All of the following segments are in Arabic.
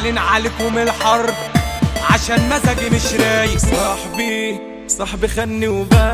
هعلن عليكم الحرب عشان مزاجي مش رايق. صاحبي خني وباع،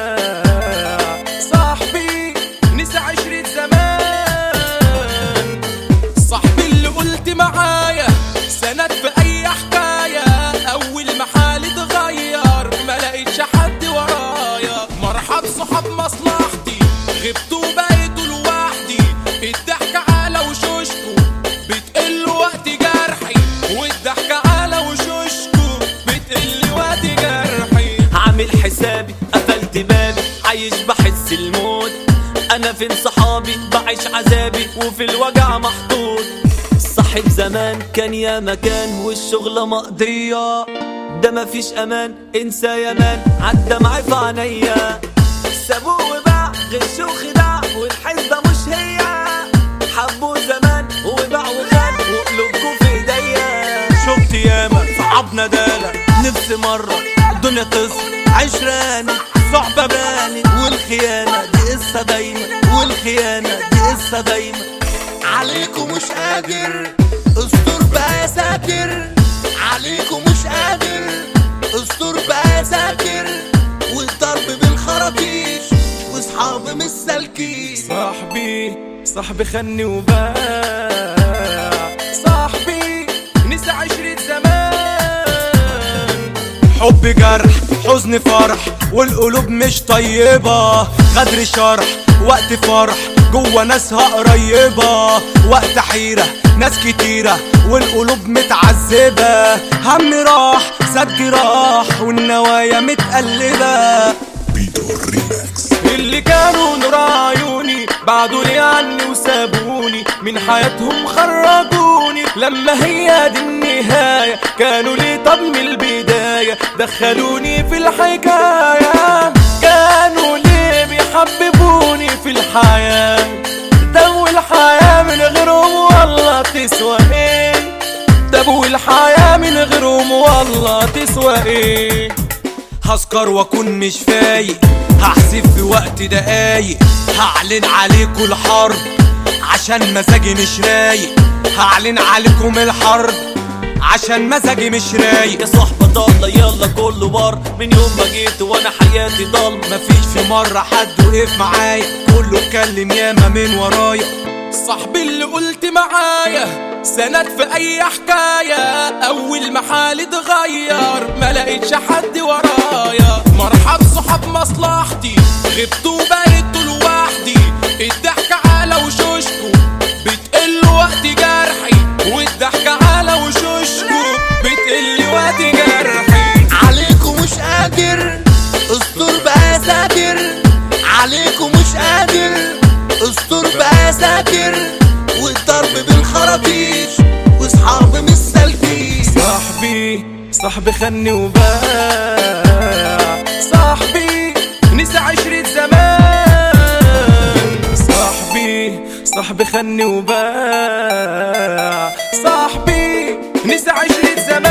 صاحبي نسى عشرة زمان، صاحبي اللي قلت معايا سند في اي حكاية، اول ما حالي اتغير ما لقيتش حد ورايا. مرحب صحاب مصلحتي غبت وبقيت لوحدي، الضحكة على وشوشكو بتقل وقت جرحي، والضحكة على وشوشكو بتقل وقت جرحي. عامل حسابي قفلت بابي عايش بحس الموت، انا فين صحابي بعيش عذابي وفي الوجع محطوط. صاحب زمان كان يا مكان والشغلة مقضية، ده مفيش امان انسى يا مان عالدمع في عينيا. سابوه وباع غش وخداع والحسبة مش هي، حبوه زمان وباع وخان وقلوبكوا في ايديا. شفت ياما صعب ندالة، نفسي مرة الدنيا تصل عشراني، صعبة باني والخيانة دي قصة دايما، والخيانة دي قصة دايما. عليكم مش قادر استر بقى يا ساتر، عليكم مش قادر استر بقى يا ساتر، والضرب بالخراطيش واصحاب مش سالكين. صاحبي خني وباع، صاحبي نسى عشرة زمان، حب جرح حزن فرح والقلوب مش طيبة، غدر شرح وقت فرح جوا ناسها قريبة، وقت حيرة ناس كتيرة والقلوب متعذبة، هم راح سد جراح والنوايا متقلبة. اللي كانوا نور عيوني بعدوا لي عني وسابوني، من حياتهم خرجوني لما هي دي النهاية، كانوا لي طب من البداية دخلوني في الحكاية، كانوا لي بيحببوني في الحياة، دو الحياة من غيرهم والله تسوى ايه، دو الحياة من غيرهم والله تسوى ايه. هسكر واكون مش فايق، هحسب في وقت دقايق، هعلن عليكم الحرب عشان مزاجي مش رايق، هعلن عليكم الحرب عشان مزاجي مش رايق. يا صحبة ضالة يلا كله بار، من يوم ما جيت وانا حياتي ضل، مفيش في مرة حد وقف معايا، كله اتكلم ياما من ورايا. صاحبي اللي قلت معايا سند في اي حكاية، اول ما حالي اتغير ما لقيتش حد ورايا. مرحب صحاب مصلحتي غبت وبقيت لوحدي، الضحكة على وشوشكو بتقل وقت جرحي، والضحكة على وشوشكو بتقل وقت جرحي. عليكم مش قادر استر بقى يا ساتر، عليكم مش قادر استر بقى يا ساتر، والضرب بالخراطيش واصحاب مش سالكين. صاحبي خني وباع، صاحبي نسى عشرة زمان، صاحبي خني وباع، صاحبي نسى عشرة زمان.